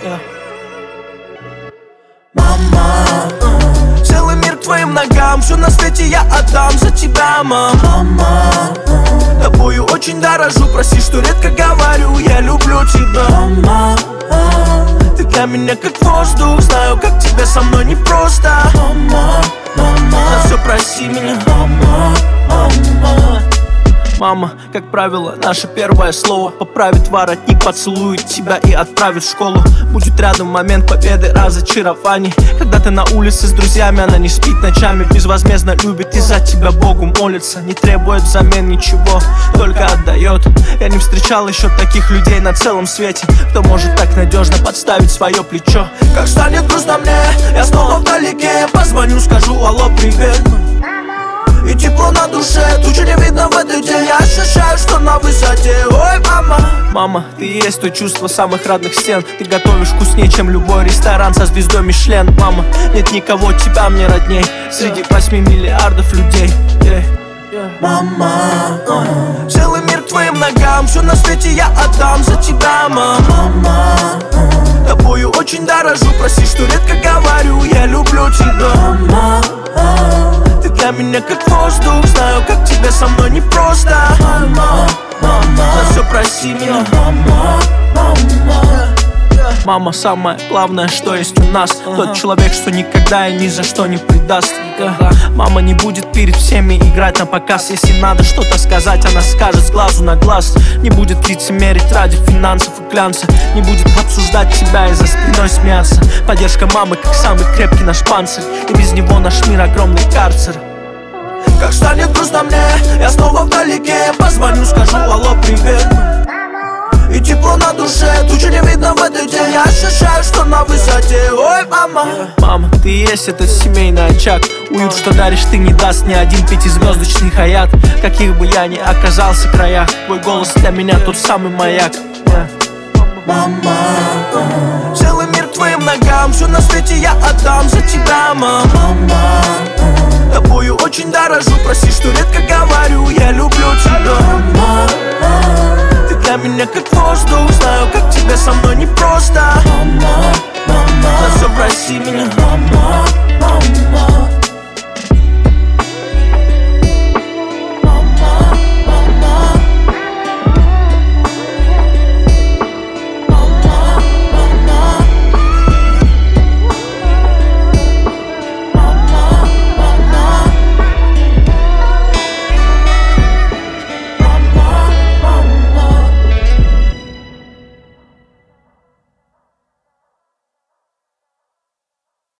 Мама, целый мир к твоим ногам, все на свете я отдам за тебя, мама. Тобою очень дорожу, прости, что редко говорю, я люблю тебя, мама. Ты для меня как воздух, знаю, как тебе со мной непросто, мама. За все прости меня, мама. Мама, как правило, наше первое слово поправит воротник, поцелует тебя и отправит в школу. Будет рядом момент победы, разочарований. Когда ты на улице с друзьями, она не спит ночами, безвозмездно любит и за тебя Богу молится. Не требует взамен ничего, только отдает. Я не встречал еще таких людей на целом свете, кто может так надежно подставить свое плечо. Как станет грустно мне, я снова вдалеке, я позвоню, скажу алло, привет. И тепло на душе, тучи не видно в этот день. Я ощущаю, что на высоте, ой, мама. Мама, ты и есть то чувство самых родных стен. Ты готовишь вкуснее, чем любой ресторан со звездой Мишлен. Мама, нет никого, тебя мне родней среди 8 миллиардов людей. Мама, целый мир к твоим ногам, все на свете я отдам за тебя, мама. Тобою очень дорожу, прости, что редко говорю, я люблю тебя, мама. Ты для меня как воздух, знаю, как тебе со мной непросто, мама. За все прости меня, мама. Мама, самое главное, что есть у нас. Тот человек, что никогда и ни за что не предаст. Мама не будет перед всеми играть на показ. Если надо что-то сказать, она скажет с глазу на глаз. Не будет лицемерить ради финансов и глянца. Не будет обсуждать тебя и за спиной смеяться. Поддержка мамы, как самый крепкий наш панцирь. И без него наш мир огромный карцер. Как станет грустно мне, я снова вдалеке, я позвоню, скажу алло, привет. И тепло на душе, тучи не видно в этот день. Я ощущаю, что на высоте, ой, мама. Мама, ты и есть этот семейный очаг. Уют, что даришь, ты не даст ни один пятизвездочный хаят. Каких бы я ни оказался краях, твой голос для меня тот самый маяк. Мама, целый мир к твоим ногам, все на свете я отдам за тебя, мама. Тобою очень дорожу, прости, что редко говорю, я люблю тебя, мама. Ты для меня как воздух, знаю, как тебе со мной непросто, мама. За все прости меня, мама.